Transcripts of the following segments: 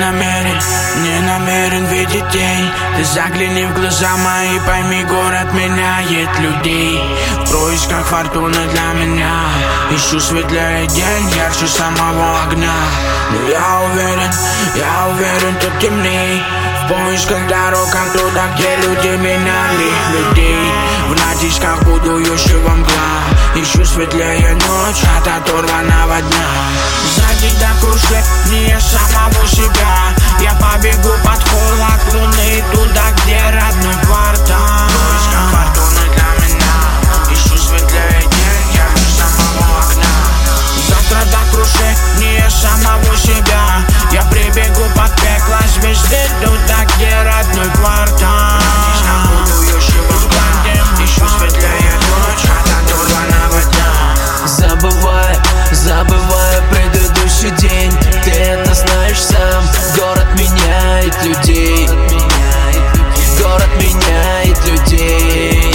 не намерен видеть тень. Ты загляни в глаза мои, пойми, город меняет людей. В поисках фортуны для меня ищу светлее день, ярче самого огня. Но я уверен, тут темней. В поисках дорогах туда, где люди меняли людей. В натисках будущего мгла ищу светлее ночь от оторванного дня. Сзади до крушения самого себя я побегу под холод луны туда, где родной квартал. В поисках фортуны для меня ищу светлее день, ярче самого огня. Завтра до крушения самого себя я прибегу под пекло звезды туда, где родной квартал. Ищу светлее ночь от оторванного дня. Забывая предыдущий день. Ты это знаешь сам. Город меняет людей. Город меняет людей.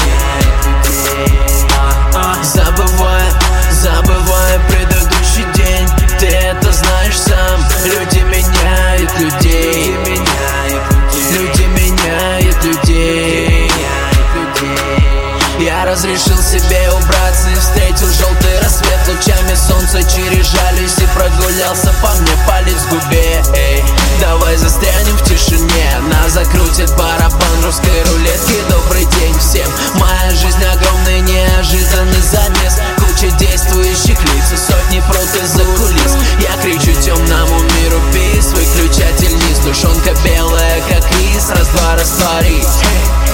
Забывая предыдущий день. Ты это знаешь сам. Люди меняют людей. Люди меняют людей. Я разрешил себе убраться и встретил желтый рассвет. Лучами солнца через жалюзи прогулялся по мне палец в губе. Эй, давай застрянем в тишине. Нас закрутит барабан русской рулетки. Добрый день всем. Моя жизнь огромный неожиданный замес. Куча действующих лиц и сотни прут из-за кулис. Я кричу темному миру пис. Выключатель низ, душонка белая как рис. Раз-два растворить.